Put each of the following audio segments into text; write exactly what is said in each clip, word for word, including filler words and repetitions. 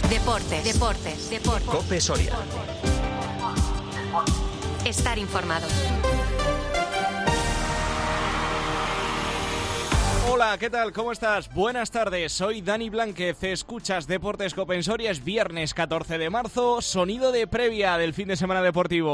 Deportes, deportes, deportes. COPE Soria. Estar informados. Hola, ¿qué tal? ¿Cómo estás? Buenas tardes, soy Dani Blánquez, escuchas Deportes COPE en Soria, es viernes catorce de marzo, sonido de previa del fin de semana deportivo,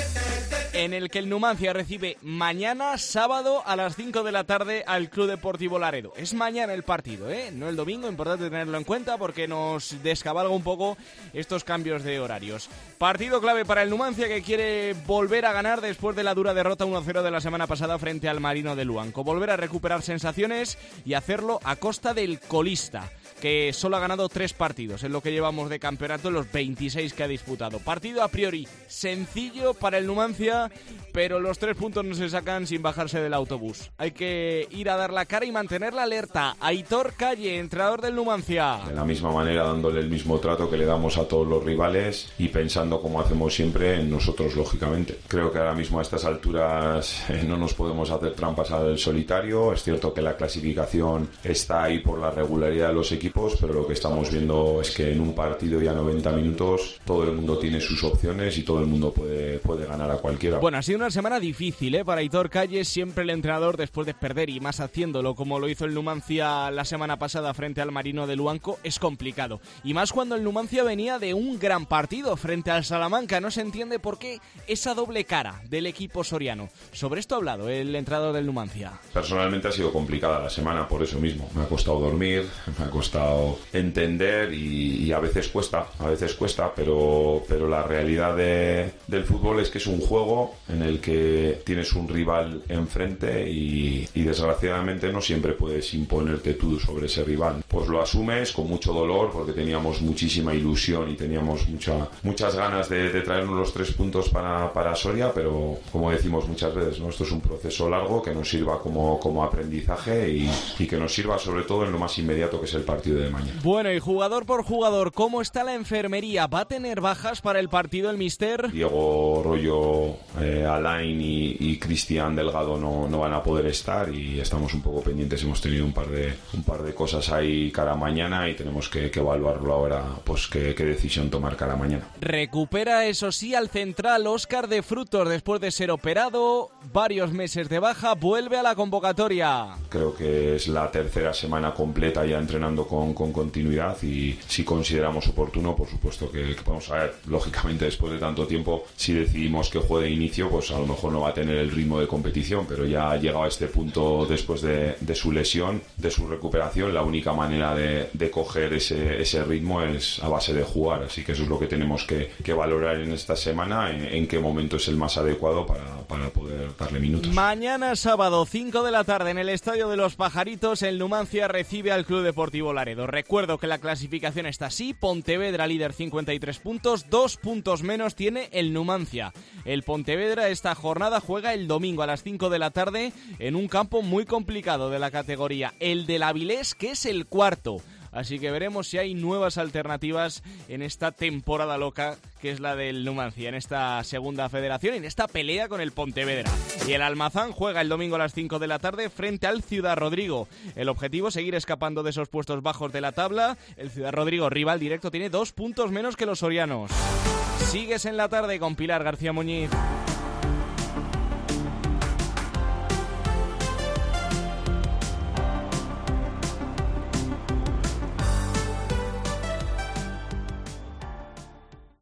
en el que el Numancia recibe mañana, sábado, a las cinco de la tarde al Club Deportivo Laredo. Es mañana el partido, ¿eh? No el domingo, importante tenerlo en cuenta porque nos descabalga un poco estos cambios de horarios. Partido clave para el Numancia, que quiere volver a ganar después de la dura derrota uno cero de la semana pasada frente al Marino de Luanco. Volver a recuperar sensaciones y hacerlo a costa del colista, que solo ha ganado tres partidos en lo que llevamos de campeonato en los veintiséis que ha disputado. Partido a priori sencillo para el Numancia, pero los tres puntos no se sacan sin bajarse del autobús. Hay que ir a dar la cara y mantener la alerta. Aitor Calle, entrenador del Numancia. De la misma manera, dándole el mismo trato que le damos a todos los rivales y pensando, como hacemos siempre, en nosotros, lógicamente. Creo que ahora mismo a estas alturas eh, no nos podemos hacer trampas al solitario. Es cierto que la clasificación está ahí por la regularidad de los equipos, pero lo que estamos viendo es que en un partido y a noventa minutos todo el mundo tiene sus opciones y todo el mundo puede, puede ganar a cualquiera. Bueno, ha sido una semana difícil ¿eh? para Aitor Calle, siempre el entrenador después de perder y más haciéndolo como lo hizo el Numancia la semana pasada frente al Marino de Luanco, es complicado. Y más cuando el Numancia venía de un gran partido frente al Salamanca. No se entiende por qué esa doble cara del equipo soriano. Sobre esto ha hablado el entrenador del Numancia. Personalmente ha sido complicada la semana por eso mismo. Me ha costado dormir, me ha costado entender y, y a veces cuesta, a veces cuesta, pero, pero la realidad de, del fútbol es que es un juego en el que tienes un rival enfrente y, y desgraciadamente no siempre puedes imponerte tú sobre ese rival. Pues lo asumes con mucho dolor porque teníamos muchísima ilusión y teníamos mucha, muchas ganas de, de traernos los tres puntos para, para Soria, pero como decimos muchas veces, ¿no? Esto es un proceso largo que nos sirva como, como aprendizaje y, y que nos sirva sobre todo en lo más inmediato, que es el partido de mañana. Bueno, y jugador por jugador, ¿cómo está la enfermería? ¿Va a tener bajas para el partido el míster? Diego Rollo, eh, Alain y, y Cristian Delgado no, no van a poder estar y estamos un poco pendientes. Hemos tenido un par de un par de cosas ahí cara a mañana y tenemos que, que evaluarlo ahora, pues qué, qué decisión tomar cara a mañana. Recupera, eso sí, al central Óscar de Frutos después de ser operado, varios meses de baja, vuelve a la convocatoria. Creo que es la tercera semana completa ya entrenando con, con continuidad y si consideramos oportuno, por supuesto que, que podemos saber, lógicamente después de tanto tiempo, si decidimos que juegue de inicio, pues a lo mejor no va a tener el ritmo de competición, pero ya ha llegado a este punto después de, de su lesión, de su recuperación. La única manera de, de coger ese, ese ritmo es a base de jugar, así que eso es lo que tenemos que, que valorar en esta semana, en, en qué momento es el más adecuado para, para poder darle minutos. Mañana sábado, cinco de la tarde, en el Estadio de los Pajaritos, el Numancia recibe al Club Deportivo Laredo. Recuerdo que la clasificación está así: Pontevedra líder cincuenta y tres puntos, dos puntos menos tiene el Numancia. El Pontevedra esta jornada juega el domingo a las cinco de la tarde en un campo muy complicado de la categoría, el del Avilés, que es el cuarto. Así que veremos si hay nuevas alternativas en esta temporada loca que es la del Numancia, en esta segunda federación, en esta pelea con el Pontevedra. Y el Almazán juega el domingo a las cinco de la tarde frente al Ciudad Rodrigo. El objetivo es seguir escapando de esos puestos bajos de la tabla. El Ciudad Rodrigo, rival directo, tiene dos puntos menos que los sorianos. Sigues en la tarde con Pilar García Muñiz.